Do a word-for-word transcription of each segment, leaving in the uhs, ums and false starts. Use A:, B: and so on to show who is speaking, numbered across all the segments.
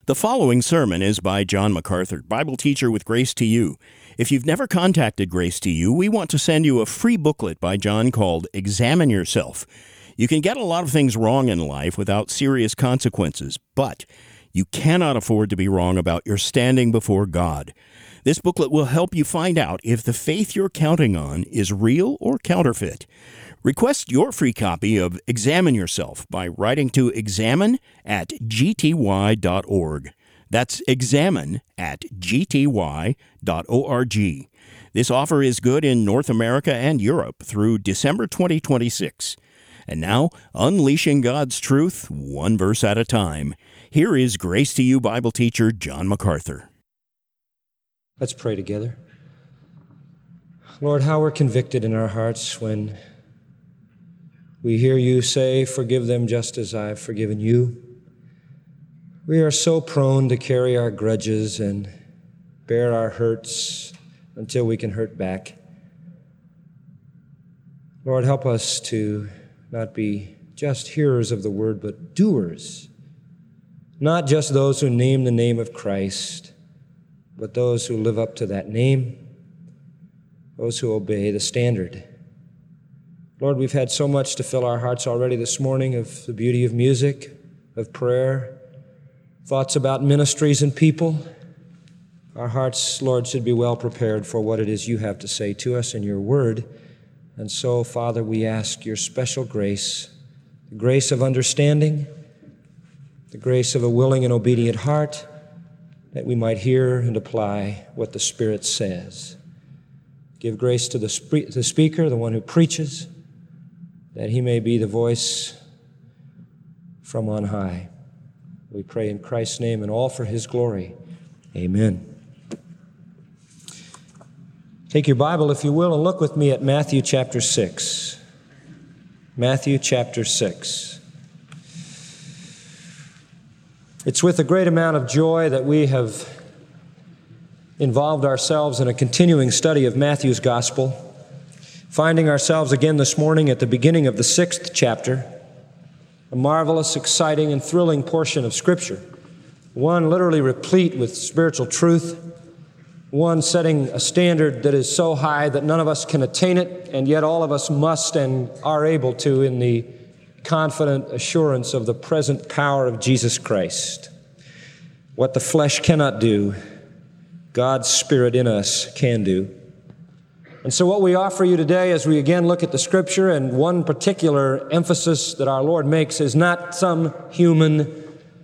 A: The following sermon is by John MacArthur, Bible teacher with Grace to You. If you've never contacted Grace to You, we want to send you a free booklet by John called Examine Yourself. You can get a lot of things wrong in life without serious consequences, but you cannot afford to be wrong about your standing before God. This booklet will help you find out if the faith you're counting on is real or counterfeit. Request your free copy of Examine Yourself by writing to examine at g t y dot org. That's examine at g t y dot org. This offer is good in North America and Europe through December twenty twenty-six. And now, unleashing God's truth, one verse at a time. Here is Grace to You Bible teacher John MacArthur.
B: Let's pray together. Lord, how we're convicted in our hearts when we hear you say, "Forgive them just as I've forgiven you." We are so prone to carry our grudges and bear our hurts until we can hurt back. Lord, help us to not be just hearers of the word, but doers. Not just those who name the name of Christ, but those who live up to that name, those who obey the standard. Lord, we've had so much to fill our hearts already this morning of the beauty of music, of prayer, thoughts about ministries and people. Our hearts, Lord, should be well prepared for what it is you have to say to us in your word. And so, Father, we ask your special grace, the grace of understanding, the grace of a willing and obedient heart, that we might hear and apply what the Spirit says. Give grace to the, spe- the speaker, the one who preaches, that he may be the voice from on high. We pray in Christ's name and all for his glory. Amen. Take your Bible, if you will, and look with me at Matthew chapter six. Matthew chapter six. It's with a great amount of joy that we have involved ourselves in a continuing study of Matthew's gospel, finding ourselves again this morning at the beginning of the sixth chapter, a marvelous, exciting, and thrilling portion of Scripture, one literally replete with spiritual truth, one setting a standard that is so high that none of us can attain it, and yet all of us must and are able to in the confident assurance of the present power of Jesus Christ. What the flesh cannot do, God's Spirit in us can do. And so what we offer you today as we again look at the Scripture, and one particular emphasis that our Lord makes is not some human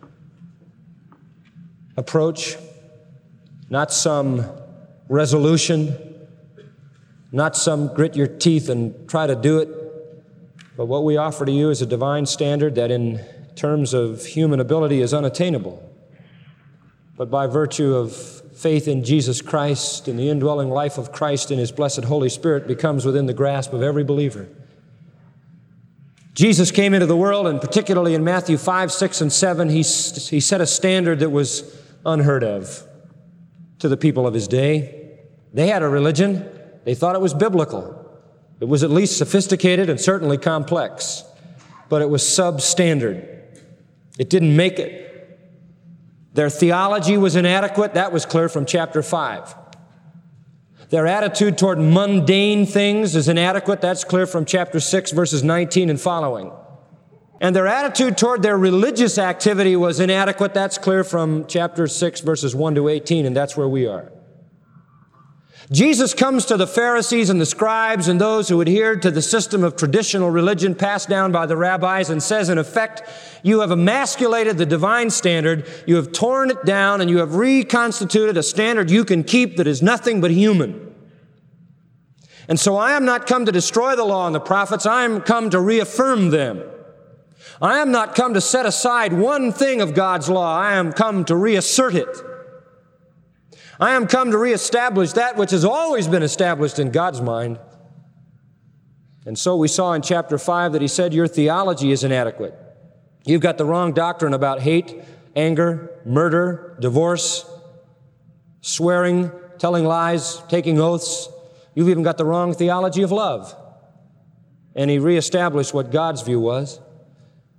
B: approach, not some resolution, not some grit your teeth and try to do it, but what we offer to you is a divine standard that in terms of human ability is unattainable. But by virtue of faith in Jesus Christ and the indwelling life of Christ in His blessed Holy Spirit becomes within the grasp of every believer. Jesus came into the world, and particularly in Matthew five, six, and seven, he, he set a standard that was unheard of to the people of His day. They had a religion. They thought it was biblical. It was at least sophisticated and certainly complex, but it was substandard. It didn't make it. Their theology was inadequate. That was clear from chapter five. Their attitude toward mundane things is inadequate. That's clear from chapter six, verses nineteen and following. And their attitude toward their religious activity was inadequate. That's clear from chapter six, verses one to eighteen, and that's where we are. Jesus comes to the Pharisees and the scribes and those who adhered to the system of traditional religion passed down by the rabbis and says, in effect, you have emasculated the divine standard, you have torn it down, and you have reconstituted a standard you can keep that is nothing but human. And so I am not come to destroy the law and the prophets, I am come to reaffirm them. I am not come to set aside one thing of God's law, I am come to reassert it. I am come to reestablish that which has always been established in God's mind. And so we saw in chapter five that he said, your theology is inadequate. You've got the wrong doctrine about hate, anger, murder, divorce, swearing, telling lies, taking oaths. You've even got the wrong theology of love. And he reestablished what God's view was.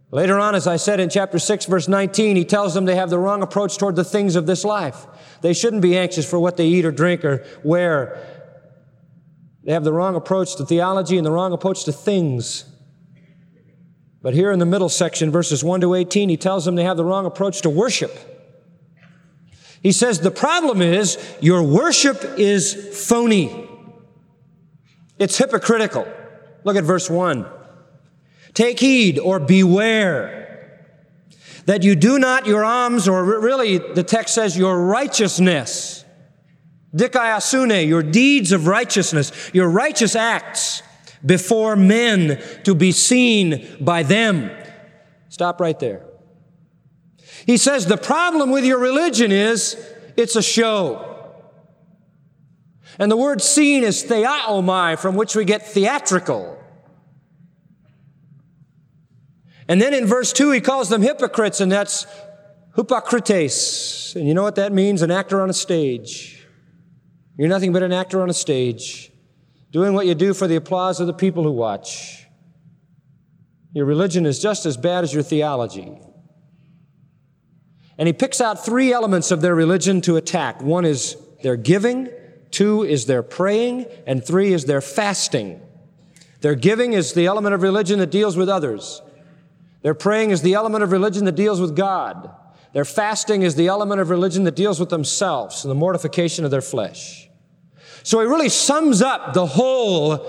B: Later on, as I said in chapter six, verse nineteen, he tells them they have the wrong approach toward the things of this life. They shouldn't be anxious for what they eat or drink or wear. They have the wrong approach to theology and the wrong approach to things. But here in the middle section, verses one to eighteen, he tells them they have the wrong approach to worship. He says the problem is your worship is phony. It's hypocritical. Look at verse one. Take heed or beware that you do not your alms, or really the text says your righteousness, dikaiosune, your deeds of righteousness, your righteous acts before men to be seen by them. Stop right there. He says the problem with your religion is it's a show. And the word seen is theaomai, from which we get theatrical. And then in verse two, he calls them hypocrites, and that's hypocrites. And you know what that means? An actor on a stage. You're nothing but an actor on a stage, doing what you do for the applause of the people who watch. Your religion is just as bad as your theology. And he picks out three elements of their religion to attack. One is their giving, two is their praying, and three is their fasting. Their giving is the element of religion that deals with others. Their praying is the element of religion that deals with God. Their fasting is the element of religion that deals with themselves and the mortification of their flesh. So he really sums up the whole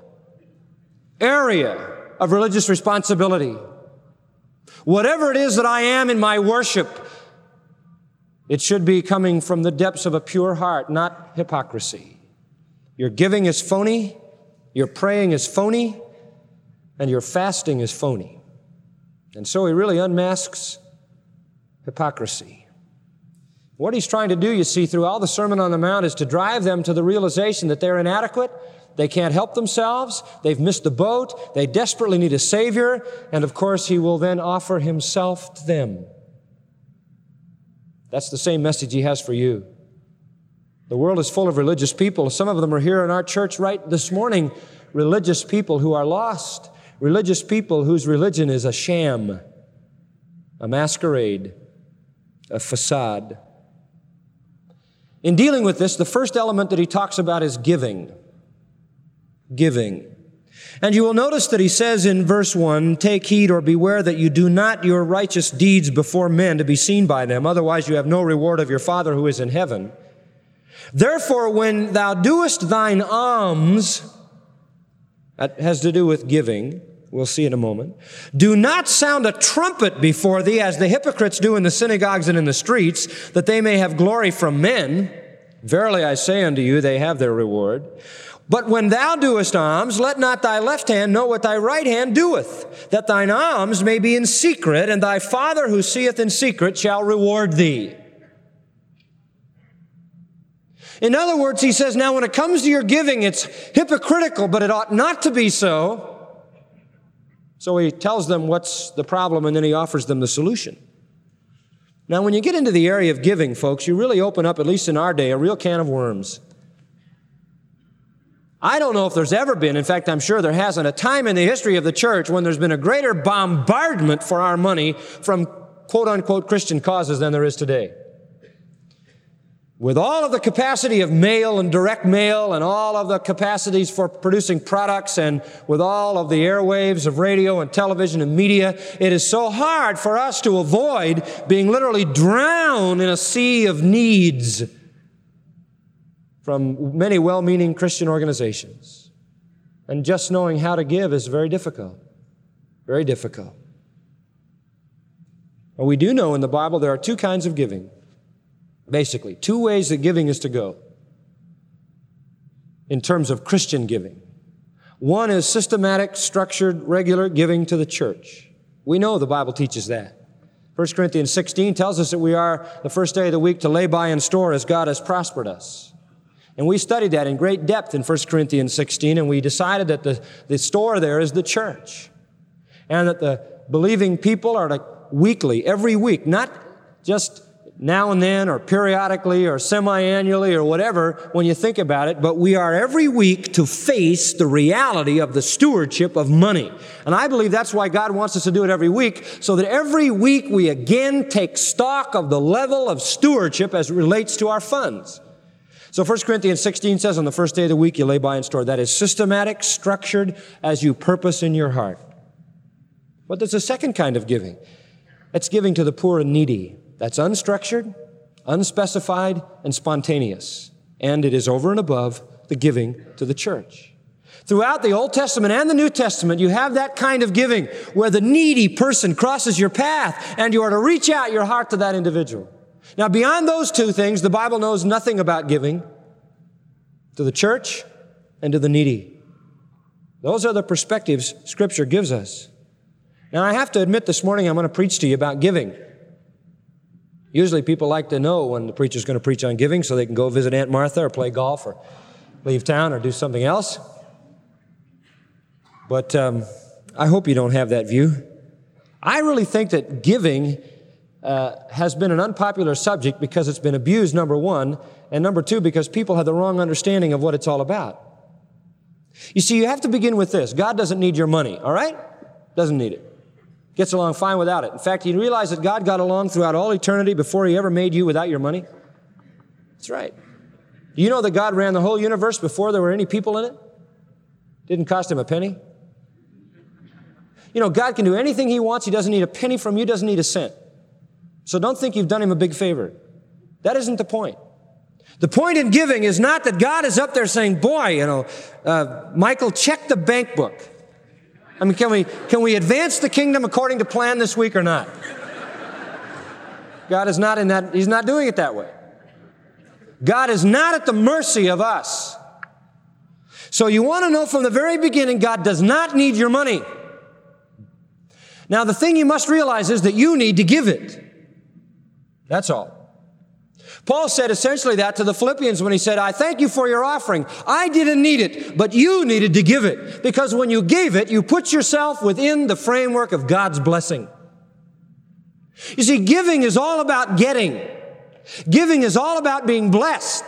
B: area of religious responsibility. Whatever it is that I am in my worship, it should be coming from the depths of a pure heart, not hypocrisy. Your giving is phony, your praying is phony, and your fasting is phony. And so he really unmasks hypocrisy. What he's trying to do, you see, through all the Sermon on the Mount is to drive them to the realization that they're inadequate, they can't help themselves, they've missed the boat, they desperately need a Savior, and of course he will then offer himself to them. That's the same message he has for you. The world is full of religious people. Some of them are here in our church right this morning, religious people who are lost. Religious people whose religion is a sham, a masquerade, a facade. In dealing with this, the first element that he talks about is giving. Giving. And you will notice that he says in verse one, take heed or beware that you do not your righteous deeds before men to be seen by them. Otherwise you have no reward of your Father who is in heaven. Therefore, when thou doest thine alms, that has to do with giving, we'll see in a moment. Do not sound a trumpet before thee, as the hypocrites do in the synagogues and in the streets, that they may have glory from men. Verily I say unto you, they have their reward. But when thou doest alms, let not thy left hand know what thy right hand doeth, that thine alms may be in secret, and thy Father who seeth in secret shall reward thee. In other words, he says, now when it comes to your giving, it's hypocritical, but it ought not to be so. So he tells them what's the problem, and then he offers them the solution. Now, when you get into the area of giving, folks, you really open up, at least in our day, a real can of worms. I don't know if there's ever been, in fact, I'm sure there hasn't, a time in the history of the church when there's been a greater bombardment for our money from quote-unquote Christian causes than there is today. With all of the capacity of mail and direct mail and all of the capacities for producing products and with all of the airwaves of radio and television and media, it is so hard for us to avoid being literally drowned in a sea of needs from many well-meaning Christian organizations. And just knowing how to give is very difficult. Very difficult. Well, we do know in the Bible there are two kinds of giving. Basically, two ways that giving is to go in terms of Christian giving. One is systematic, structured, regular giving to the church. We know the Bible teaches that. First Corinthians sixteen tells us that we are the first day of the week to lay by and store as God has prospered us. And we studied that in great depth in First Corinthians sixteen, and we decided that the, the store there is the church. And that the believing people are to weekly, every week, not just now and then or periodically or semi-annually or whatever when you think about it, but we are every week to face the reality of the stewardship of money. And I believe that's why God wants us to do it every week, so that every week we again take stock of the level of stewardship as it relates to our funds. So First Corinthians sixteen says, on the first day of the week you lay by and store. That is systematic, structured, as you purpose in your heart. But there's a second kind of giving. It's giving to the poor and needy. That's unstructured, unspecified, and spontaneous. And it is over and above the giving to the church. Throughout the Old Testament and the New Testament, you have that kind of giving where the needy person crosses your path and you are to reach out your heart to that individual. Now, beyond those two things, the Bible knows nothing about giving to the church and to the needy. Those are the perspectives Scripture gives us. Now, I have to admit this morning I'm going to preach to you about giving. Usually people like to know when the preacher's going to preach on giving so they can go visit Aunt Martha or play golf or leave town or do something else. But um, I hope you don't have that view. I really think that giving uh, has been an unpopular subject because it's been abused, number one, and number two, because people have the wrong understanding of what it's all about. You see, you have to begin with this. God doesn't need your money, all right? Doesn't need it. Gets along fine without it. In fact, you realize that God got along throughout all eternity before He ever made you without your money? That's right. Do you know that God ran the whole universe before there were any people in it? Didn't cost Him a penny. You know, God can do anything He wants. He doesn't need a penny from you, doesn't need a cent. So don't think you've done Him a big favor. That isn't the point. The point in giving is not that God is up there saying, boy, you know, uh, Michael, check the bank book. I mean, can we, can we advance the kingdom according to plan this week or not? God is not in that, He's not doing it that way. God is not at the mercy of us. So you want to know from the very beginning, God does not need your money. Now, the thing you must realize is that you need to give it. That's all. Paul said essentially that to the Philippians when he said, I thank you for your offering. I didn't need it, but you needed to give it. Because when you gave it, you put yourself within the framework of God's blessing. You see, giving is all about getting. Giving is all about being blessed.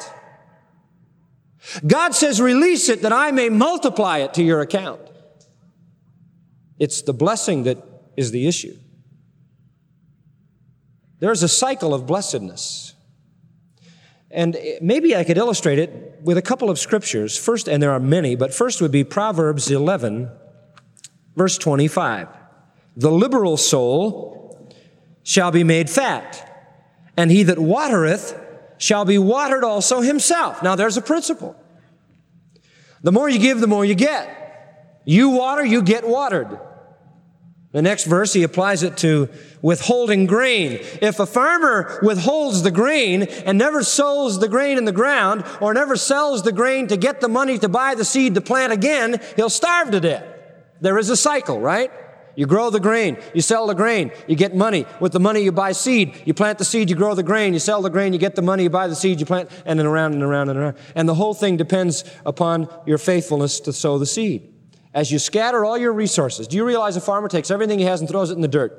B: God says, release it that I may multiply it to your account. It's the blessing that is the issue. There's a cycle of blessedness. And maybe I could illustrate it with a couple of scriptures. First, and there are many, but first would be Proverbs eleven, verse twenty-five. The liberal soul shall be made fat, and he that watereth shall be watered also himself. Now, there's a principle. The more you give, the more you get. You water, you get watered. The next verse, he applies it to withholding grain. If a farmer withholds the grain and never sows the grain in the ground or never sells the grain to get the money to buy the seed to plant again, he'll starve to death. There is a cycle, right? You grow the grain, you sell the grain, you get money. With the money, you buy seed. You plant the seed, you grow the grain, you sell the grain, you get the money, you buy the seed, you plant, and then around and around and around. And the whole thing depends upon your faithfulness to sow the seed. As you scatter all your resources, do you realize a farmer takes everything he has and throws it in the dirt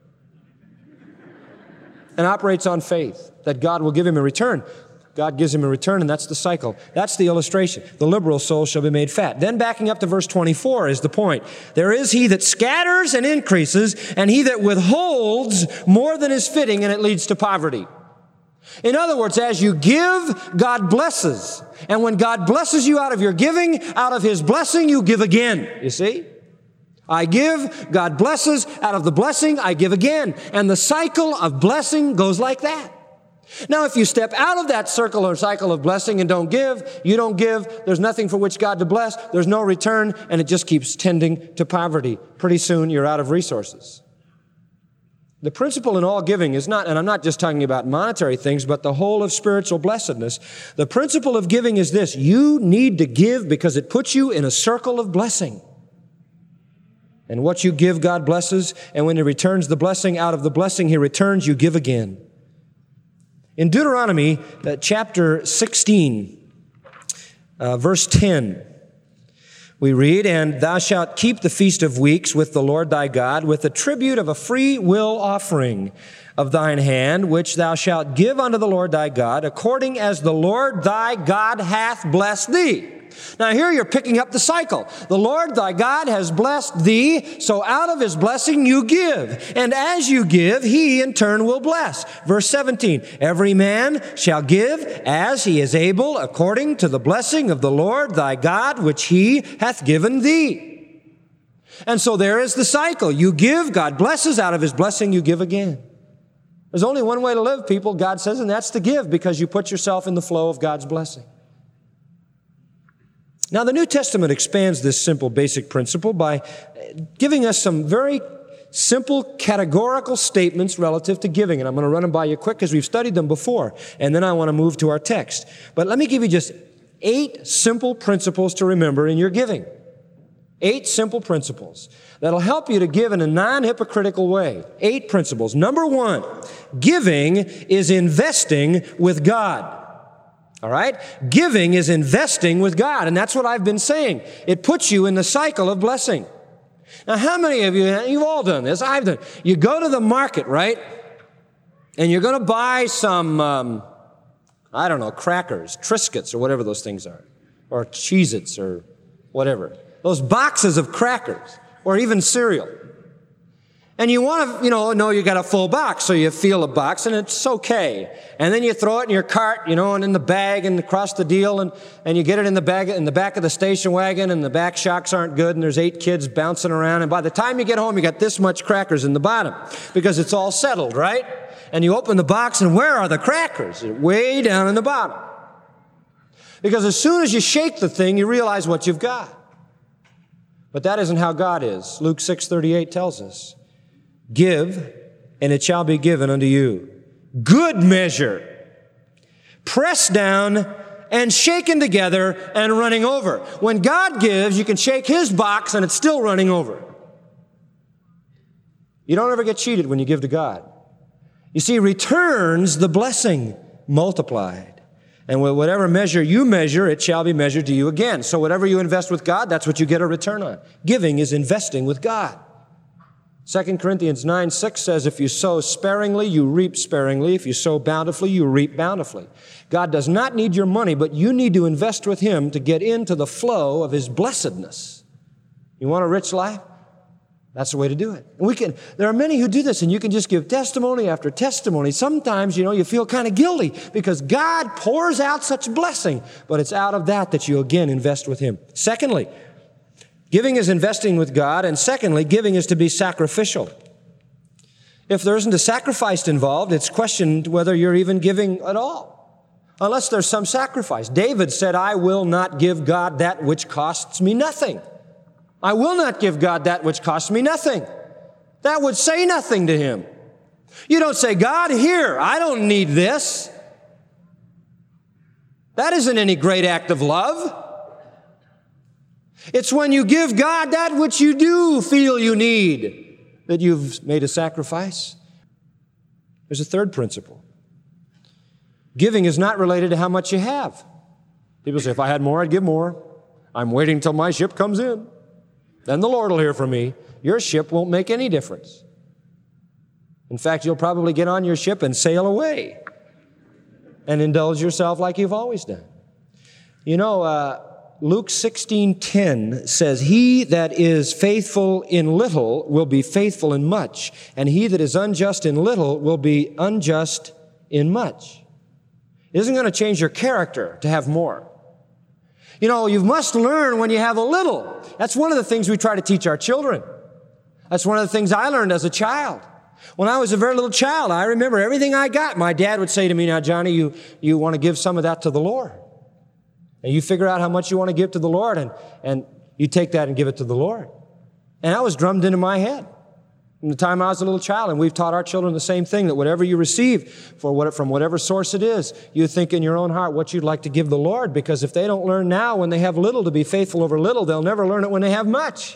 B: and operates on faith that God will give him a return? God gives him a return, and that's the cycle. That's the illustration. The liberal soul shall be made fat. Then backing up to verse twenty-four is the point. There is he that scatters and increases, and he that withholds more than is fitting, and it leads to poverty. In other words, as you give, God blesses. And when God blesses you out of your giving, out of His blessing, you give again. You see? I give, God blesses. Out of the blessing, I give again. And the cycle of blessing goes like that. Now, if you step out of that circle or cycle of blessing and don't give, you don't give, there's nothing for which God to bless, there's no return, and it just keeps tending to poverty. Pretty soon, you're out of resources. The principle in all giving is not, and I'm not just talking about monetary things, but the whole of spiritual blessedness. The principle of giving is this: you need to give because it puts you in a circle of blessing. And what you give, God blesses, and when He returns the blessing, out of the blessing He returns, you give again. In Deuteronomy uh, chapter sixteen, uh, verse ten, we read, and thou shalt keep the feast of weeks with the Lord thy God with the tribute of a free will offering of thine hand, which thou shalt give unto the Lord thy God, according as the Lord thy God hath blessed thee. Now here you're picking up the cycle. The Lord thy God has blessed thee, so out of his blessing you give. And as you give, he in turn will bless. Verse seventeen, every man shall give as he is able, according to the blessing of the Lord thy God, which he hath given thee. And so there is the cycle. You give, God blesses. Out of his blessing you give again. There's only one way to live, people, God says, and that's to give, because you put yourself in the flow of God's blessing. Now, the New Testament expands this simple basic principle by giving us some very simple categorical statements relative to giving. And I'm going to run them by you quick because we've studied them before. And then I want to move to our text. But let me give you just eight simple principles to remember in your giving. Eight simple principles that'll help you to give in a non-hypocritical way. Eight principles. Number one, giving is investing with God. All right? Giving is investing with God, and that's what I've been saying. It puts you in the cycle of blessing. Now, how many of you, you've all done this, I've done it. You go to the market, right? And you're going to buy some, um, I don't know, crackers, Triscuits, or whatever those things are, or Cheez-Its, or whatever. Those boxes of crackers, or even cereal. And you want to, you know, know you got a full box, so you feel a box, and it's okay. And then you throw it in your cart, you know, and in the bag, and across the deal, and, and you get it in the bag, in the back of the station wagon, and the back shocks aren't good, and there's eight kids bouncing around, and by the time you get home, you got this much crackers in the bottom, because it's all settled, right? And you open the box, and where are the crackers? They're way down in the bottom. Because as soon as you shake the thing, you realize what you've got. But that isn't how God is. Luke six thirty-eight tells us, give, and it shall be given unto you. Good measure, pressed down and shaken together and running over. When God gives, you can shake his box and it's still running over. You don't ever get cheated when you give to God. You see, returns the blessing multiplied. And with whatever measure you measure, it shall be measured to you again. So whatever you invest with God, that's what you get a return on. Giving is investing with God. Second Corinthians nine six says, if you sow sparingly, you reap sparingly. If you sow bountifully, you reap bountifully. God does not need your money, but you need to invest with him to get into the flow of his blessedness. You want a rich life? That's the way to do it. And we can, there are many who do this, and you can just give testimony after testimony. Sometimes, you know, you feel kind of guilty because God pours out such blessing, but it's out of that that you again invest with him. Secondly, giving is investing with God, and secondly, giving is to be sacrificial. If there isn't a sacrifice involved, it's questioned whether you're even giving at all, unless there's some sacrifice. David said, I will not give God that which costs me nothing. I will not give God that which costs me nothing. That would say nothing to him. You don't say, God, here, I don't need this. That isn't any great act of love. It's when you give God that which you do feel you need that you've made a sacrifice. There's a third principle. Giving is not related to how much you have. People say, if I had more, I'd give more. I'm waiting until my ship comes in. Then the Lord will hear from me. Your ship won't make any difference. In fact, you'll probably get on your ship and sail away and indulge yourself like you've always done. You know, uh, Luke sixteen ten says, he that is faithful in little will be faithful in much, and he that is unjust in little will be unjust in much. It isn't going to change your character to have more. You know, you must learn when you have a little. That's one of the things we try to teach our children. That's one of the things I learned as a child. When I was a very little child, I remember everything I got. My dad would say to me, now, Johnny, you, you want to give some of that to the Lord. And you figure out how much you want to give to the Lord, and, and you take that and give it to the Lord. And that was drummed into my head from the time I was a little child. And we've taught our children the same thing, that whatever you receive for what, from whatever source it is, you think in your own heart what you'd like to give the Lord, because if they don't learn now when they have little to be faithful over little, they'll never learn it when they have much.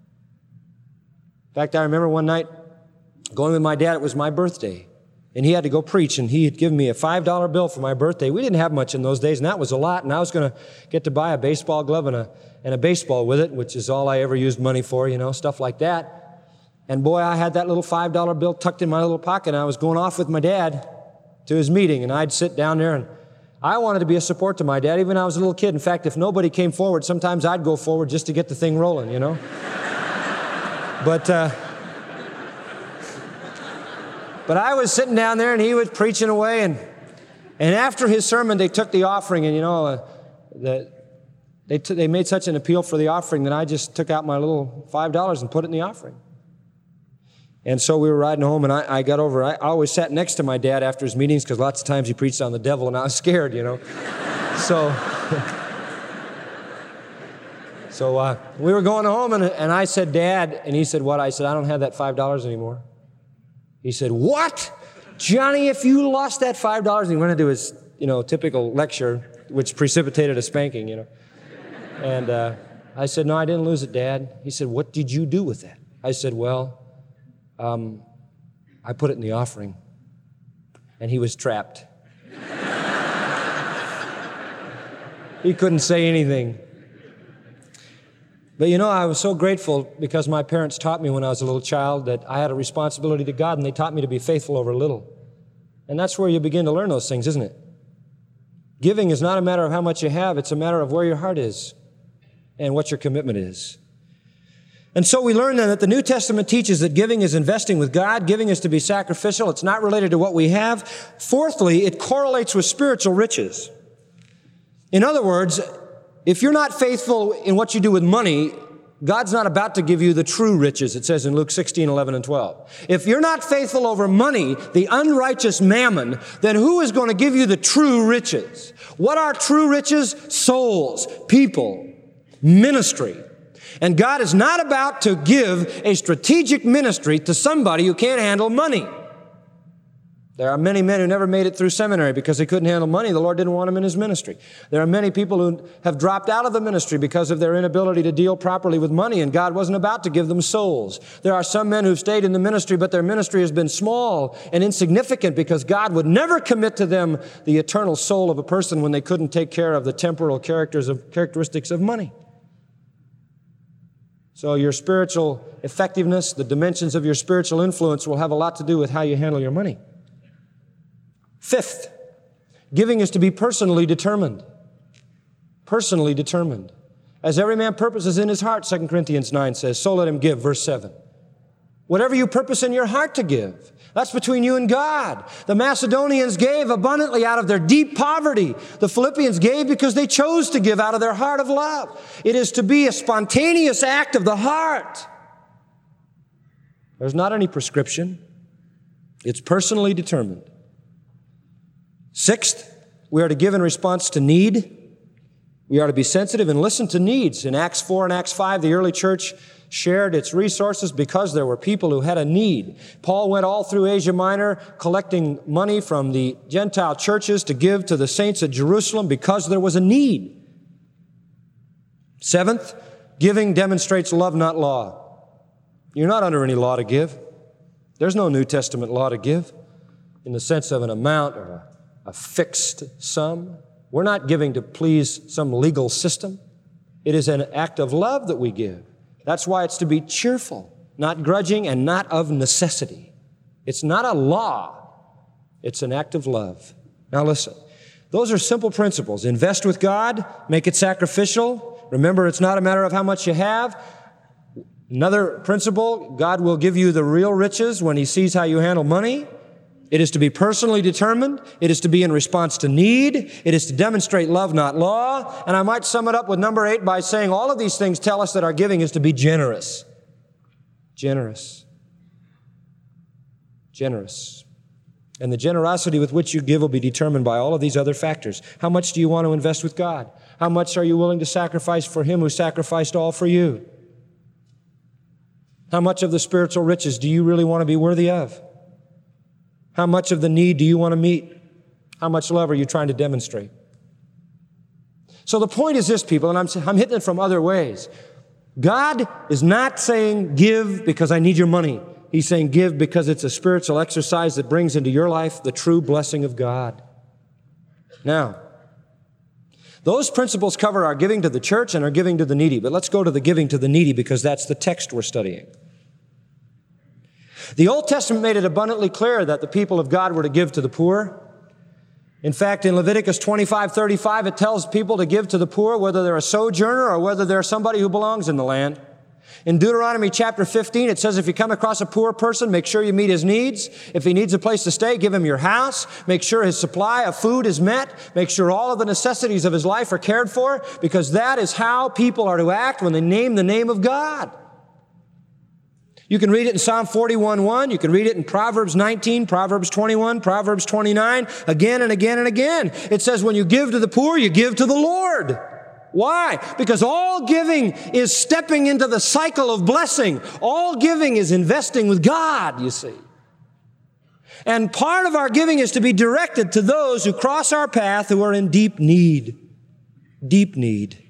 B: In fact, I remember one night going with my dad. It was my birthday, and he had to go preach, and he had given me a five dollar bill for my birthday. We didn't have much in those days, and that was a lot, and I was going to get to buy a baseball glove and a, and a baseball with it, which is all I ever used money for, you know, stuff like that. And boy, I had that little five dollar bill tucked in my little pocket, and I was going off with my dad to his meeting, and I'd sit down there, and I wanted to be a support to my dad, even when I was a little kid. In fact, if nobody came forward, sometimes I'd go forward just to get the thing rolling, you know? but, uh, but I was sitting down there, and he was preaching away, and, and after his sermon, they took the offering, and you know, uh, the, they, t- they made such an appeal for the offering that I just took out my little five dollars and put it in the offering. And so we were riding home, and I, I got over. I, I always sat next to my dad after his meetings because lots of times he preached on the devil, and I was scared, you know. so so uh, we were going home, and, and I said, Dad, and he said, what? I said, I don't have that five dollars anymore. He said, what? Johnny, if you lost that five dollars, and he went into his, you know, typical lecture, which precipitated a spanking, you know. And uh, I said, no, I didn't lose it, Dad. He said, what did you do with that? I said, well, Um, I put it in the offering, and he was trapped. He couldn't say anything. But you know, I was so grateful because my parents taught me when I was a little child that I had a responsibility to God, and they taught me to be faithful over little. And that's where you begin to learn those things, isn't it? Giving is not a matter of how much you have, it's a matter of where your heart is and what your commitment is. And so we learn then that the New Testament teaches that giving is investing with God. Giving is to be sacrificial. It's not related to what we have. Fourthly, it correlates with spiritual riches. In other words, if you're not faithful in what you do with money, God's not about to give you the true riches, it says in Luke sixteen, eleven, and twelve. If you're not faithful over money, the unrighteous mammon, then who is going to give you the true riches? What are true riches? Souls, people, ministry. And God is not about to give a strategic ministry to somebody who can't handle money. There are many men who never made it through seminary because they couldn't handle money. The Lord didn't want them in His ministry. There are many people who have dropped out of the ministry because of their inability to deal properly with money, and God wasn't about to give them souls. There are some men who've stayed in the ministry, but their ministry has been small and insignificant because God would never commit to them the eternal soul of a person when they couldn't take care of the temporal characters of, characteristics of money. So your spiritual effectiveness, the dimensions of your spiritual influence will have a lot to do with how you handle your money. Fifth, giving is to be personally determined. Personally determined. As every man purposes in his heart, Second Corinthians nine says, so let him give, verse seven. Whatever you purpose in your heart to give, that's between you and God. The Macedonians gave abundantly out of their deep poverty. The Philippians gave because they chose to give out of their heart of love. It is to be a spontaneous act of the heart. There's not any prescription. It's personally determined. Sixth, we are to give in response to need. We are to be sensitive and listen to needs. In Acts four and Acts five, the early church shared its resources because there were people who had a need. Paul went all through Asia Minor collecting money from the Gentile churches to give to the saints at Jerusalem because there was a need. Seventh, giving demonstrates love, not law. You're not under any law to give. There's no New Testament law to give in the sense of an amount or a, a fixed sum. We're not giving to please some legal system. It is an act of love that we give. That's why it's to be cheerful, not grudging, and not of necessity. It's not a law. It's an act of love. Now listen, those are simple principles. Invest with God, make it sacrificial. Remember, it's not a matter of how much you have. Another principle, God will give you the real riches when He sees how you handle money. It is to be personally determined. It is to be in response to need. It is to demonstrate love, not law. And I might sum it up with number eight by saying all of these things tell us that our giving is to be generous. Generous. Generous. And the generosity with which you give will be determined by all of these other factors. How much do you want to invest with God? How much are you willing to sacrifice for Him who sacrificed all for you? How much of the spiritual riches do you really want to be worthy of? How much of the need do you want to meet? How much love are you trying to demonstrate? So the point is this, people, and I'm, I'm hitting it from other ways. God is not saying give because I need your money. He's saying give because it's a spiritual exercise that brings into your life the true blessing of God. Now, those principles cover our giving to the church and our giving to the needy. But let's go to the giving to the needy because that's the text we're studying. The Old Testament made it abundantly clear that the people of God were to give to the poor. In fact, in Leviticus twenty-five thirty-five, it tells people to give to the poor, whether they're a sojourner or whether they're somebody who belongs in the land. In Deuteronomy chapter fifteen, it says if you come across a poor person, make sure you meet his needs. If he needs a place to stay, give him your house. Make sure his supply of food is met. Make sure all of the necessities of his life are cared for, because that is how people are to act when they name the name of God. You can read it in Psalm forty-one one. You can read it in Proverbs nineteen, Proverbs twenty-one, Proverbs twenty-nine, again and again and again. It says when you give to the poor, you give to the Lord. Why? Because all giving is stepping into the cycle of blessing. All giving is investing with God, you see. And part of our giving is to be directed to those who cross our path who are in deep need. Deep need.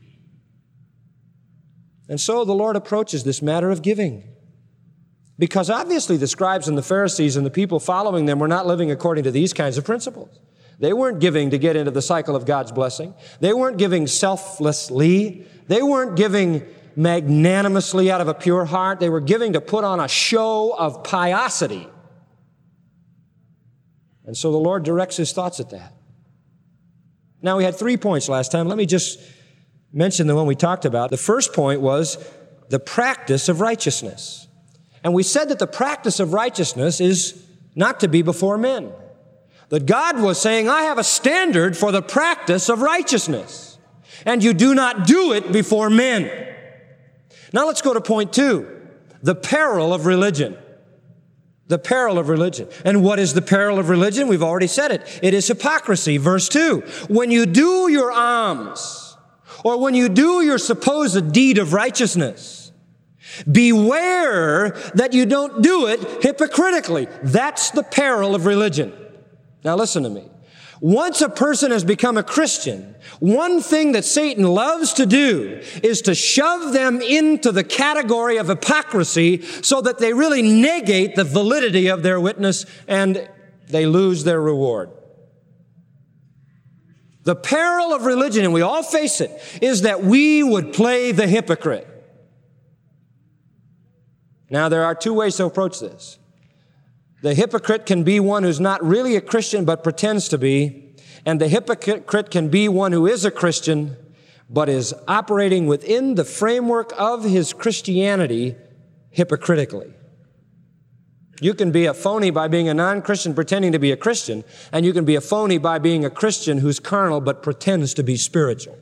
B: And so the Lord approaches this matter of giving. Because obviously the scribes and the Pharisees and the people following them were not living according to these kinds of principles. They weren't giving to get into the cycle of God's blessing. They weren't giving selflessly. They weren't giving magnanimously out of a pure heart. They were giving to put on a show of piosity. And so the Lord directs His thoughts at that. Now, we had three points last time. Let me just mention the one we talked about. The first point was the practice of righteousness. And we said that the practice of righteousness is not to be before men. That God was saying, I have a standard for the practice of righteousness, and you do not do it before men. Now let's go to point two, the peril of religion. The peril of religion. And what is the peril of religion? We've already said it. It is hypocrisy. Verse two, when you do your alms, or when you do your supposed deed of righteousness, beware that you don't do it hypocritically. That's the peril of religion. Now listen to me. Once a person has become a Christian, one thing that Satan loves to do is to shove them into the category of hypocrisy so that they really negate the validity of their witness and they lose their reward. The peril of religion, and we all face it, is that we would play the hypocrite. Now, there are two ways to approach this. The hypocrite can be one who's not really a Christian but pretends to be, and the hypocrite can be one who is a Christian but is operating within the framework of his Christianity hypocritically. You can be a phony by being a non-Christian pretending to be a Christian, and you can be a phony by being a Christian who's carnal but pretends to be spiritual.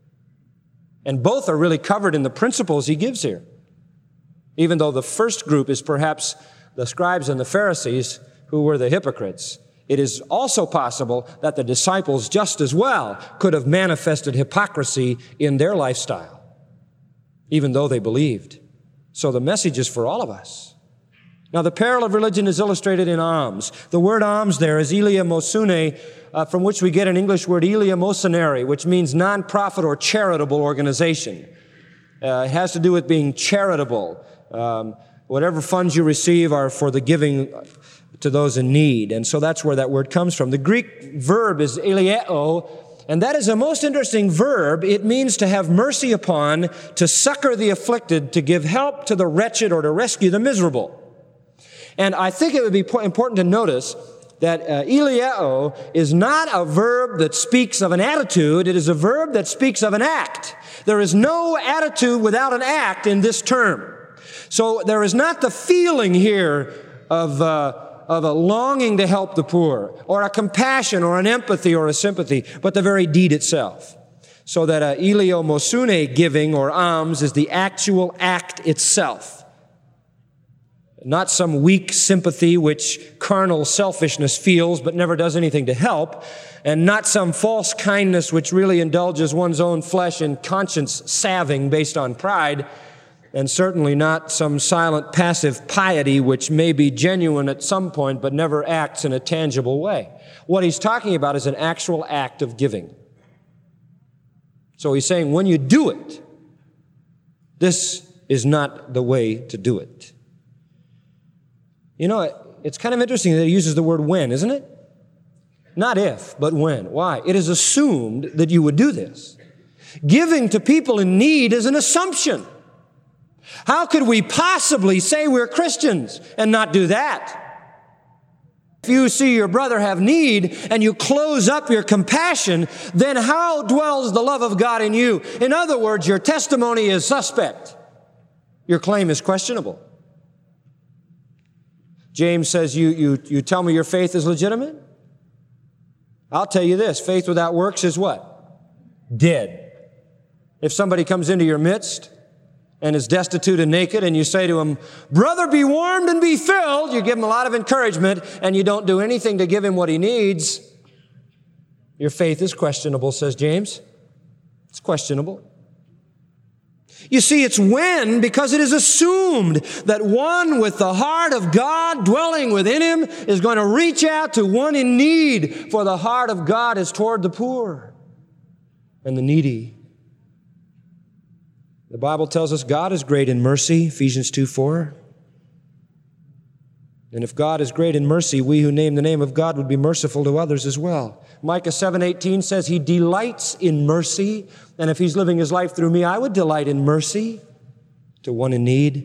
B: And both are really covered in the principles he gives here. Even though the first group is perhaps the scribes and the Pharisees who were the hypocrites, it is also possible that the disciples just as well could have manifested hypocrisy in their lifestyle, even though they believed. So the message is for all of us. Now, the peril of religion is illustrated in alms. The word alms there is eleemosune, uh, from which we get an English word eleemosynary, which means non-profit or charitable organization. Uh, it has to do with being charitable. Um, whatever funds you receive are for the giving to those in need. And so that's where that word comes from. The Greek verb is eleeo, and that is a most interesting verb. It means to have mercy upon, to succor the afflicted, to give help to the wretched, or to rescue the miserable. And I think it would be important to notice that uh, eleeo is not a verb that speaks of an attitude. It is a verb that speaks of an act. There is no attitude without an act in this term. So there is not the feeling here of, uh, of a longing to help the poor, or a compassion, or an empathy, or a sympathy, but the very deed itself. So that uh, eleemosune giving, or alms, is the actual act itself. Not some weak sympathy which carnal selfishness feels but never does anything to help, and not some false kindness which really indulges one's own flesh and conscience salving based on pride, and certainly not some silent, passive piety which may be genuine at some point but never acts in a tangible way. What he's talking about is an actual act of giving. So he's saying when you do it, this is not the way to do it. You know, it's kind of interesting that he uses the word when, isn't it? Not if, but when. Why? It is assumed that you would do this. Giving to people in need is an assumption. How could we possibly say we're Christians and not do that? If you see your brother have need and you close up your compassion, then how dwells the love of God in you? In other words, your testimony is suspect. Your claim is questionable. James says, you, you, you tell me your faith is legitimate? I'll tell you this, faith without works is what? Dead. If somebody comes into your midst and is destitute and naked, and you say to him, brother, be warmed and be filled, you give him a lot of encouragement, and you don't do anything to give him what he needs, your faith is questionable, says James. It's questionable. You see, it's when, because it is assumed that one with the heart of God dwelling within him is going to reach out to one in need, for the heart of God is toward the poor and the needy. The Bible tells us God is great in mercy, Ephesians two four. And if God is great in mercy, we who name the name of God would be merciful to others as well. Micah seven eighteen says he delights in mercy, and if he's living his life through me, I would delight in mercy to one in need.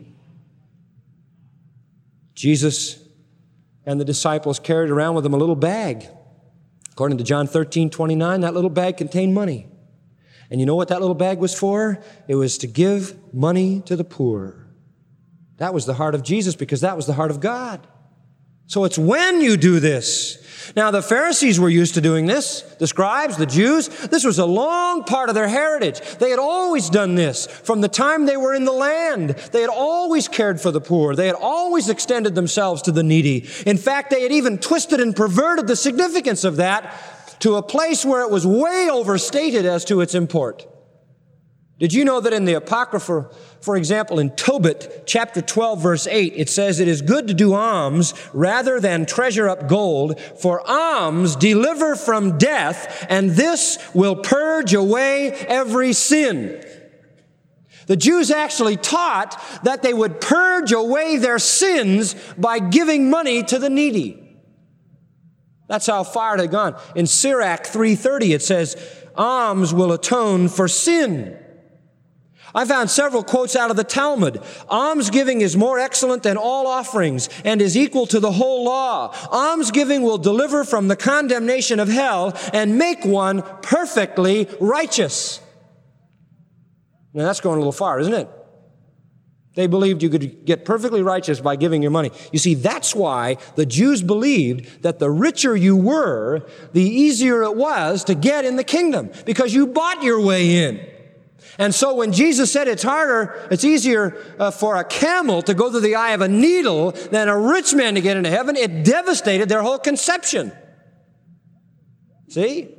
B: Jesus and the disciples carried around with them a little bag. According to John thirteen twenty-nine, that little bag contained money. And you know what that little bag was for? It was to give money to the poor. That was the heart of Jesus, because that was the heart of God. So it's when you do this. Now, the Pharisees were used to doing this. The scribes, the Jews, this was a long part of their heritage. They had always done this. From the time they were in the land, they had always cared for the poor. They had always extended themselves to the needy. In fact, they had even twisted and perverted the significance of that to a place where it was way overstated as to its import. Did you know that in the Apocrypha, for example, in Tobit, chapter twelve, verse eight, it says, it is good to do alms rather than treasure up gold, for alms deliver from death, and this will purge away every sin. The Jews actually taught that they would purge away their sins by giving money to the needy. That's how far it had gone. In Sirach three thirty, it says, alms will atone for sin. I found several quotes out of the Talmud. Almsgiving is more excellent than all offerings and is equal to the whole law. Almsgiving will deliver from the condemnation of hell and make one perfectly righteous. Now that's going a little far, isn't it? They believed you could get perfectly righteous by giving your money. You see, that's why the Jews believed that the richer you were, the easier it was to get in the kingdom, because you bought your way in. And so when Jesus said it's harder, it's easier uh, for a camel to go through the eye of a needle than a rich man to get into heaven, it devastated their whole conception. See?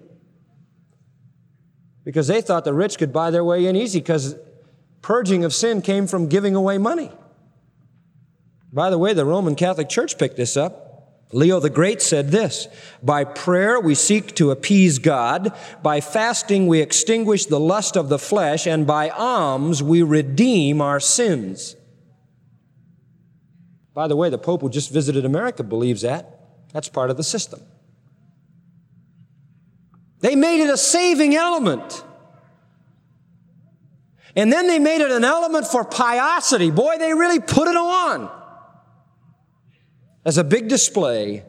B: Because they thought the rich could buy their way in easy, because purging of sin came from giving away money. By the way, the Roman Catholic Church picked this up. Leo the Great said this, by prayer we seek to appease God, by fasting we extinguish the lust of the flesh, and by alms we redeem our sins. By the way, the Pope who just visited America believes that. That's part of the system. They made it a saving element. And then they made it an element for piosity. Boy, they really put it on as a big display.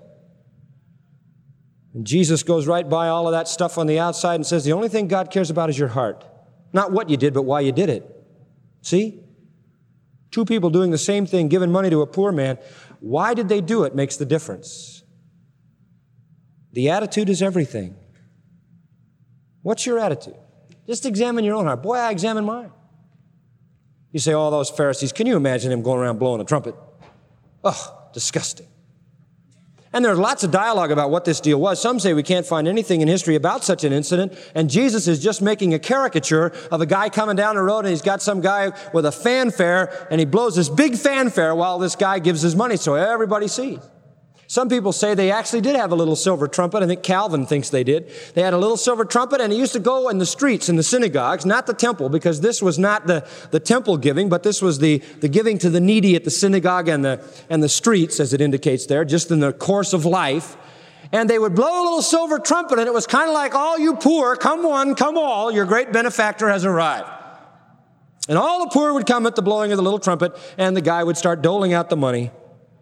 B: And Jesus goes right by all of that stuff on the outside and says, the only thing God cares about is your heart. Not what you did, but why you did it. See? Two people doing the same thing, giving money to a poor man. Why did they do it makes the difference. The attitude is everything. What's your attitude? Just examine your own heart. Boy, I examine mine. You say, oh, those Pharisees, can you imagine them going around blowing a trumpet? Oh, disgusting. And there's lots of dialogue about what this deal was. Some say we can't find anything in history about such an incident, and Jesus is just making a caricature of a guy coming down the road, and he's got some guy with a fanfare, and he blows this big fanfare while this guy gives his money so everybody sees. Some people say they actually did have a little silver trumpet. I think Calvin thinks they did. They had a little silver trumpet, and it used to go in the streets, in the synagogues, not the temple, because this was not the, the temple giving, but this was the, the giving to the needy at the synagogue and the, and the streets, as it indicates there, just in the course of life. And they would blow a little silver trumpet, and it was kind of like, all you poor, come one, come all, your great benefactor has arrived. And all the poor would come at the blowing of the little trumpet, and the guy would start doling out the money.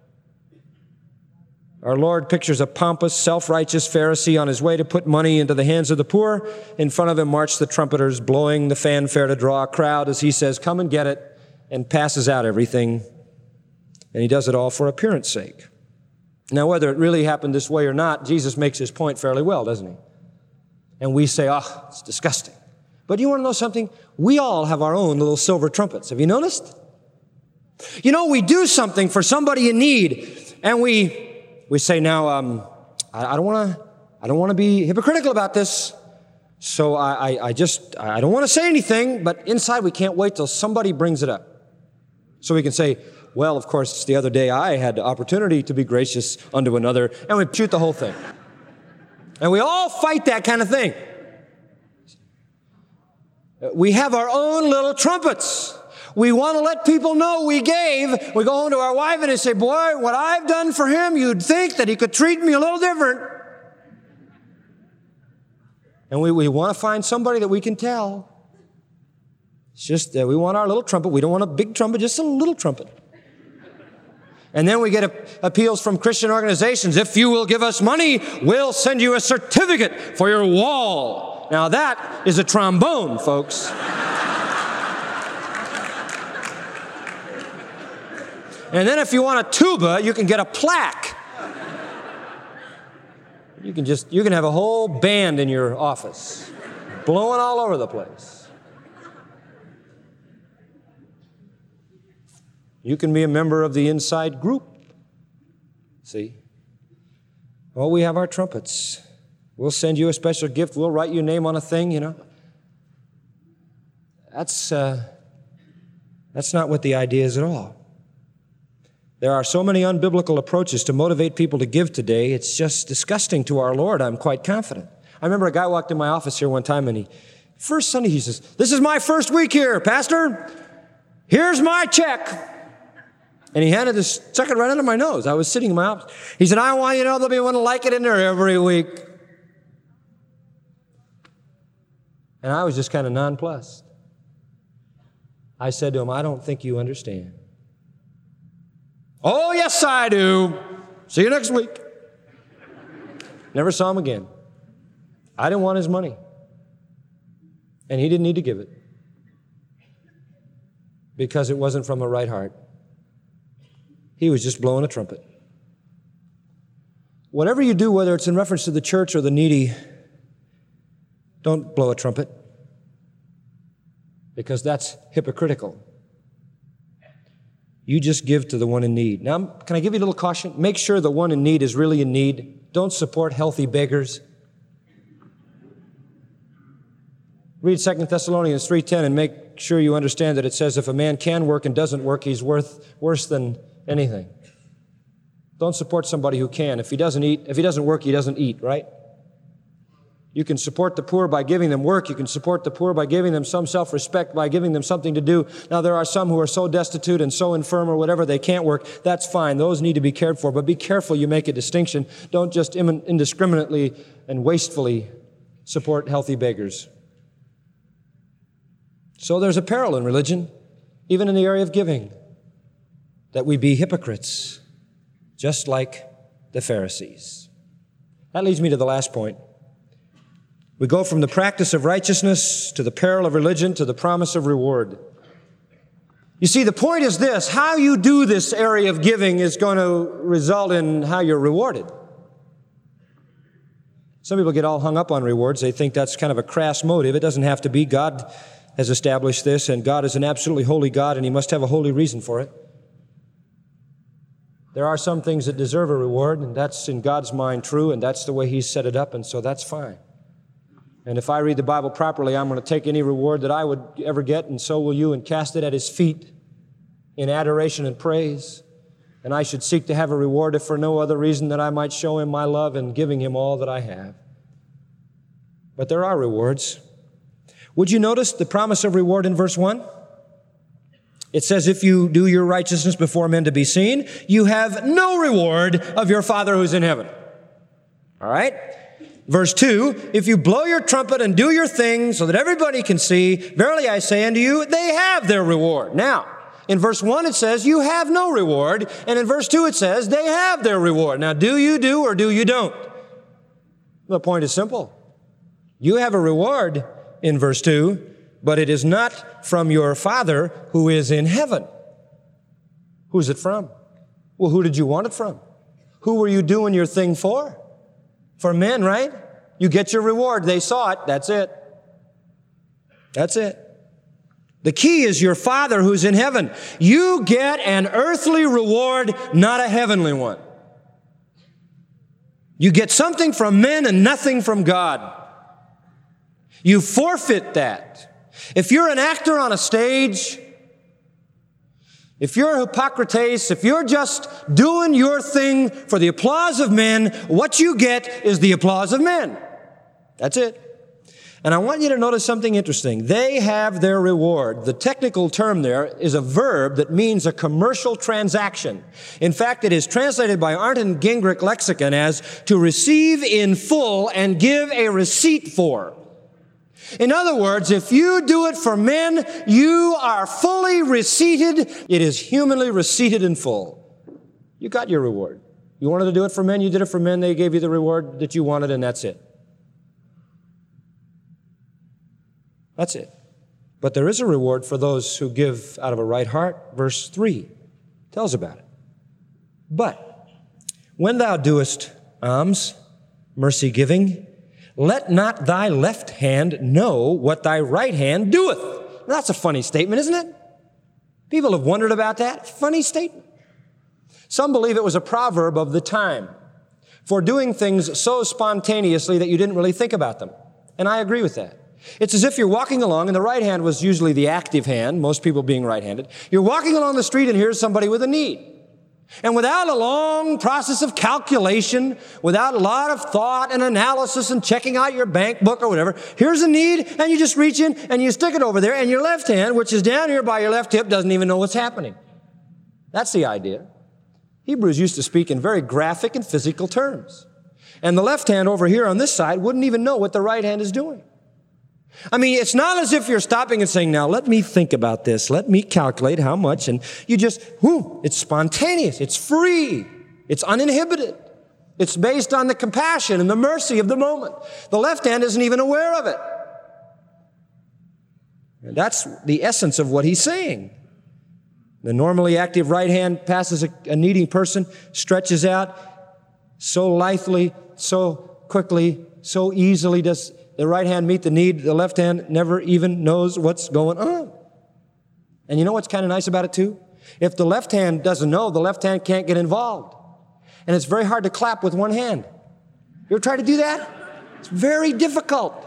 B: Our Lord pictures a pompous, self-righteous Pharisee on his way to put money into the hands of the poor. In front of him march the trumpeters, blowing the fanfare to draw a crowd as he says, "Come and get it," and passes out everything. And he does it all for appearance sake. Now, whether it really happened this way or not, Jesus makes his point fairly well, doesn't he? And we say, "Oh, it's disgusting." But you want to know something? We all have our own little silver trumpets. Have you noticed? You know, we do something for somebody in need, and we we say, "Now, um, I, I don't want to, I don't want to be hypocritical about this, so I, I, I just, I don't want to say anything." But inside, we can't wait till somebody brings it up, so we can say, "Well, of course, the other day I had the opportunity to be gracious unto another," and we shoot the whole thing. And we all fight that kind of thing. We have our own little trumpets. We want to let people know we gave. We go home to our wife and they say, "Boy, what I've done for him, you'd think that he could treat me a little different." And we, we want to find somebody that we can tell. It's just that we want our little trumpet. We don't want a big trumpet, just a little trumpet. And then we get a, appeals from Christian organizations. "If you will give us money, we'll send you a certificate for your wall." Now that is a trombone, folks. And then if you want a tuba, you can get a plaque. You can just, you can have a whole band in your office, blowing all over the place. You can be a member of the inside group. See? Well, we have our trumpets. We'll send you a special gift. We'll write your name on a thing, you know. That's, uh, that's not what the idea is at all. There are so many unbiblical approaches to motivate people to give today. It's just disgusting to our Lord, I'm quite confident. I remember a guy walked in my office here one time, and he, first Sunday, he says, "This is my first week here, Pastor. Here's my check." And he handed this, stuck it right under my nose. I was sitting in my office. He said, "I want you to know there'll be one like it in there every week." And I was just kind of nonplussed. I said to him, "I don't think you understand." "Oh, yes, I do. See you next week." Never saw him again. I didn't want his money. And he didn't need to give it. Because it wasn't from a right heart. He was just blowing a trumpet. Whatever you do, whether it's in reference to the church or the needy, don't blow a trumpet. Because that's hypocritical. You just give to the one in need. Now, can I give you a little caution? Make sure the one in need is really in need. Don't support healthy beggars. Read Second Thessalonians three ten and make sure you understand that it says if a man can work and doesn't work, he's worth worse than anything. Don't support somebody who can. If he doesn't eat, if he doesn't work, he doesn't eat, right? You can support the poor by giving them work. You can support the poor by giving them some self-respect, by giving them something to do. Now, there are some who are so destitute and so infirm or whatever, they can't work. That's fine. Those need to be cared for. But be careful you make a distinction. Don't just indiscriminately and wastefully support healthy beggars. So there's a peril in religion, even in the area of giving, that we be hypocrites, just like the Pharisees. That leads me to the last point. We go from the practice of righteousness to the peril of religion to the promise of reward. You see, the point is this: how you do this area of giving is going to result in how you're rewarded. Some people get all hung up on rewards. They think that's kind of a crass motive. It doesn't have to be. God has established this, and God is an absolutely holy God, and He must have a holy reason for it. There are some things that deserve a reward, and that's in God's mind true, and that's the way He's set it up, and so that's fine. And if I read the Bible properly, I'm going to take any reward that I would ever get, and so will you, and cast it at His feet in adoration and praise. And I should seek to have a reward if for no other reason that I might show Him my love in giving Him all that I have. But there are rewards. Would you notice the promise of reward in verse one? It says, if you do your righteousness before men to be seen, you have no reward of your Father who's in heaven. All right? Verse two, if you blow your trumpet and do your thing so that everybody can see, verily I say unto you, they have their reward. Now, in verse one it says, you have no reward. And in verse two it says, they have their reward. Now, do you do or do you don't? The point is simple. You have a reward in verse two, but it is not from your Father who is in heaven. Who's it from? Well, who did you want it from? Who were you doing your thing for? For men, right? You get your reward. They saw it. That's it. That's it. The key is your Father who's in heaven. You get an earthly reward, not a heavenly one. You get something from men and nothing from God. You forfeit that. If you're an actor on a stage, if you're Hippocrates, if you're just doing your thing for the applause of men, what you get is the applause of men. That's it. And I want you to notice something interesting. They have their reward. The technical term there is a verb that means a commercial transaction. In fact, it is translated by Arndt Gingrich Lexicon as to receive in full and give a receipt for. In other words, if you do it for men, you are fully receipted. It is humanly receipted in full. You got your reward. You wanted to do it for men, you did it for men, they gave you the reward that you wanted, and that's it. That's it. But there is a reward for those who give out of a right heart. Verse three tells about it. But when thou doest alms, mercy giving, let not thy left hand know what thy right hand doeth. Now, that's a funny statement, isn't it? People have wondered about that. Funny statement. Some believe it was a proverb of the time for doing things so spontaneously that you didn't really think about them. And I agree with that. It's as if you're walking along, and the right hand was usually the active hand, most people being right-handed. You're walking along the street, and here's somebody with a need. And without a long process of calculation, without a lot of thought and analysis and checking out your bank book or whatever, here's a need, and you just reach in and you stick it over there, and your left hand, which is down here by your left hip, doesn't even know what's happening. That's the idea. Hebrews used to speak in very graphic and physical terms. And the left hand over here on this side wouldn't even know what the right hand is doing. I mean, it's not as if you're stopping and saying, now, let me think about this. Let me calculate how much. And you just, whoo, it's spontaneous. It's free. It's uninhibited. It's based on the compassion and the mercy of the moment. The left hand isn't even aware of it. And that's the essence of what he's saying. The normally active right hand passes a, a needing person, stretches out so lithely, so quickly, so easily does the right hand meet the need. The left hand never even knows what's going on. And you know what's kind of nice about it too? If the left hand doesn't know, the left hand can't get involved. And it's very hard to clap with one hand. You ever try to do that? It's very difficult.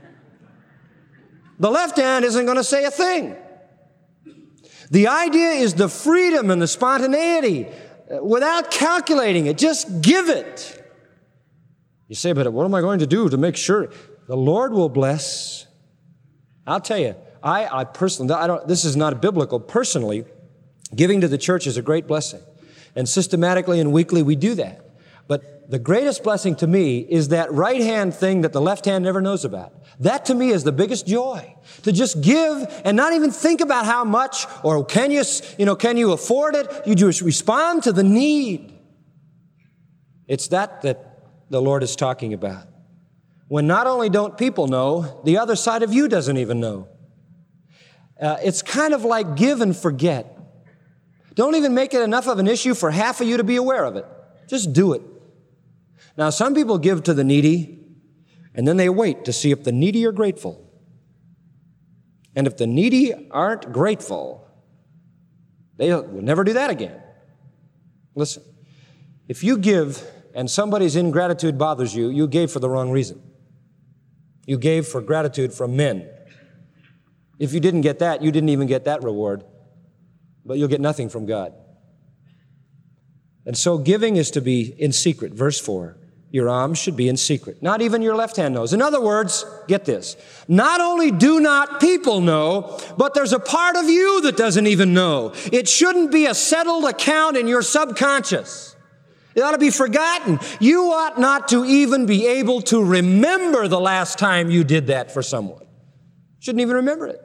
B: The left hand isn't going to say a thing. The idea is the freedom and the spontaneity without calculating it. Just give it. You say, but what am I going to do to make sure? The Lord will bless. I'll tell you, I, I personally, I don't, this is not biblical. Personally, giving to the church is a great blessing. And systematically and weekly we do that. But the greatest blessing to me is that right hand thing that the left hand never knows about. That to me is the biggest joy. To just give and not even think about how much or can you, you know, can you afford it? You just respond to the need. It's that that the Lord is talking about. When not only don't people know, the other side of you doesn't even know. Uh, it's kind of like give and forget. Don't even make it enough of an issue for half of you to be aware of it. Just do it. Now, some people give to the needy, and then they wait to see if the needy are grateful. And if the needy aren't grateful, they will never do that again. Listen, if you give and somebody's ingratitude bothers you, you gave for the wrong reason. You gave for gratitude from men. If you didn't get that, you didn't even get that reward, but you'll get nothing from God. And so giving is to be in secret. Verse four, your alms should be in secret. Not even your left hand knows. In other words, get this, not only do not people know, but there's a part of you that doesn't even know. It shouldn't be a settled account in your subconscious. It ought to be forgotten. You ought not to even be able to remember the last time you did that for someone. Shouldn't even remember it.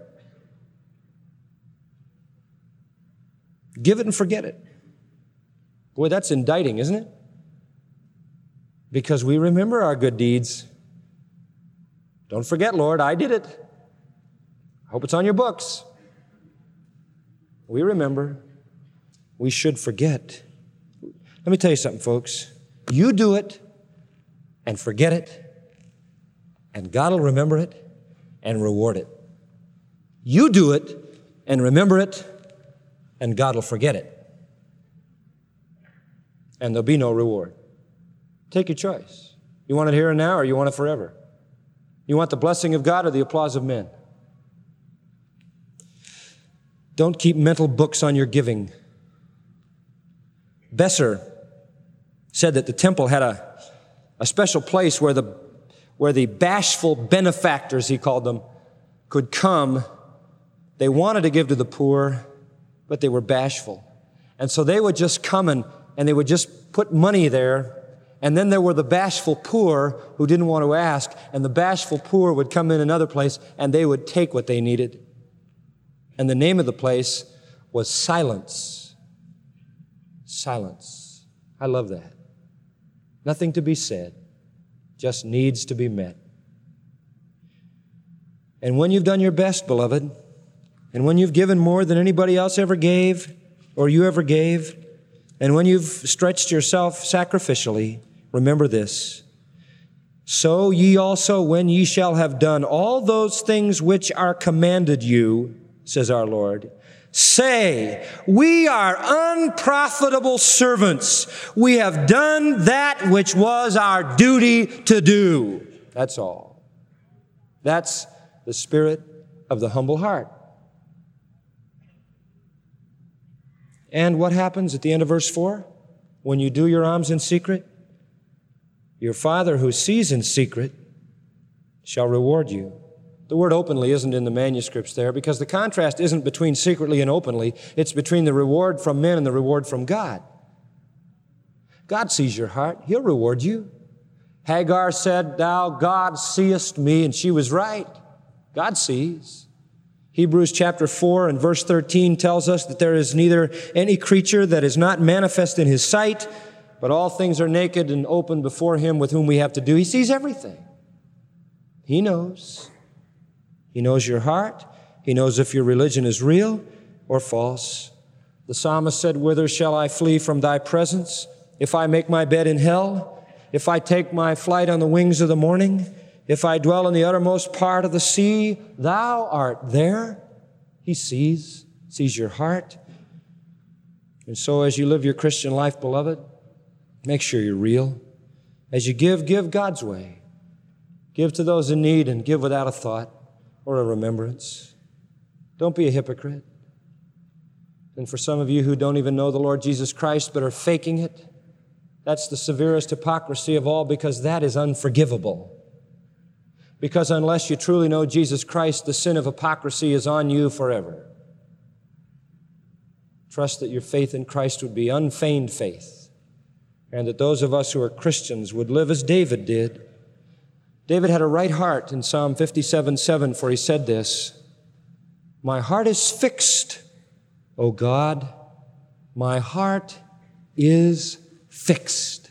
B: Give it and forget it. Boy, that's indicting, isn't it? Because we remember our good deeds. Don't forget, Lord, I did it. I hope it's on your books. We remember. We should forget. Let me tell you something, folks. You do it and forget it, and God will remember it and reward it. You do it and remember it, and God will forget it. And there'll be no reward. Take your choice. You want it here and now, or you want it forever? You want the blessing of God or the applause of men? Don't keep mental books on your giving. Besser said that the temple had a, a special place where the, where the bashful benefactors, he called them, could come. They wanted to give to the poor, but they were bashful. And so they would just come and, and they would just put money there. And then there were the bashful poor who didn't want to ask, and the bashful poor would come in another place and they would take what they needed. And the name of the place was Silence. Silence. I love that. Nothing to be said, just needs to be met. And when you've done your best, beloved, and when you've given more than anybody else ever gave or you ever gave, and when you've stretched yourself sacrificially, remember this: so ye also, when ye shall have done all those things which are commanded you, says our Lord, say, we are unprofitable servants. We have done that which was our duty to do. That's all. That's the spirit of the humble heart. And what happens at the end of verse four? When you do your alms in secret, your Father who sees in secret shall reward you. The word openly isn't in the manuscripts there because the contrast isn't between secretly and openly. It's between the reward from men and the reward from God. God sees your heart. He'll reward you. Hagar said, thou, God, seest me, and she was right. God sees. Hebrews chapter four and verse thirteen tells us that there is neither any creature that is not manifest in his sight, but all things are naked and open before him with whom we have to do. He sees everything. He knows. He knows your heart. He knows if your religion is real or false. The psalmist said, whither shall I flee from thy presence? If I make my bed in hell, if I take my flight on the wings of the morning, if I dwell in the uttermost part of the sea, thou art there. He sees, sees your heart. And so as you live your Christian life, beloved, make sure you're real. As you give, give God's way. Give to those in need and give without a thought or a remembrance. Don't be a hypocrite. And for some of you who don't even know the Lord Jesus Christ but are faking it, that's the severest hypocrisy of all, because that is unforgivable. Because unless you truly know Jesus Christ, the sin of hypocrisy is on you forever. Trust that your faith in Christ would be unfeigned faith, and that those of us who are Christians would live as David did. David had a right heart in Psalm fifty-seven seven, for he said this, my heart is fixed, O God, my heart is fixed.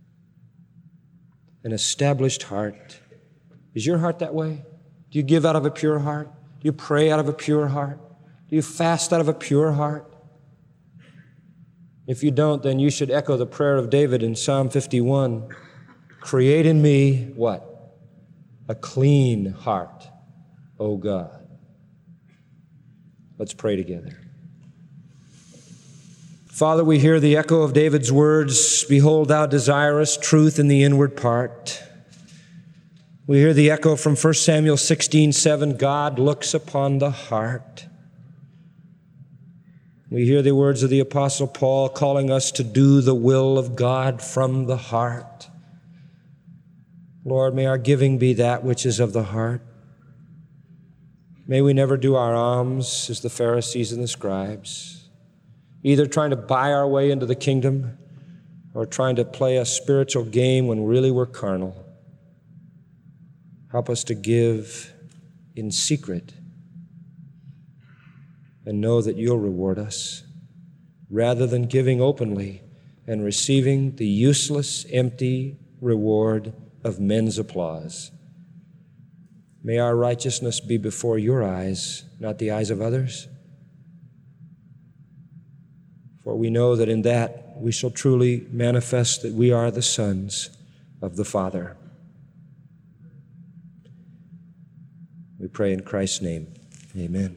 B: An established heart. Is your heart that way? Do you give out of a pure heart? Do you pray out of a pure heart? Do you fast out of a pure heart? If you don't, then you should echo the prayer of David in Psalm fifty-one. Create in me, what? A clean heart, O God. Let's pray together. Father, we hear the echo of David's words, behold, thou desirest truth in the inward part. We hear the echo from First Samuel sixteen seven, God looks upon the heart. We hear the words of the Apostle Paul calling us to do the will of God from the heart. Lord, may our giving be that which is of the heart. May we never do our alms as the Pharisees and the scribes, either trying to buy our way into the kingdom or trying to play a spiritual game when really we're carnal. Help us to give in secret and know that you'll reward us, rather than giving openly and receiving the useless, empty reward of men's applause. May our righteousness be before your eyes, not the eyes of others. For we know that in that we shall truly manifest that we are the sons of the Father. We pray in Christ's name. Amen.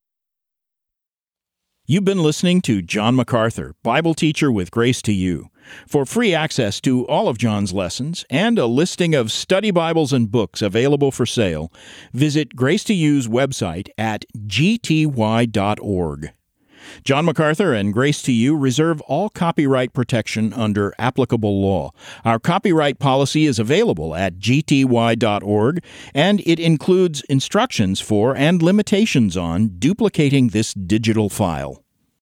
A: You've been listening to John MacArthur, Bible teacher with Grace to You. For free access to all of John's lessons and a listing of study Bibles and books available for sale, visit Grace to You's website at g t y dot org. John MacArthur and Grace to You reserve all copyright protection under applicable law. Our copyright policy is available at g t y dot org, and it includes instructions for and limitations on duplicating this digital file.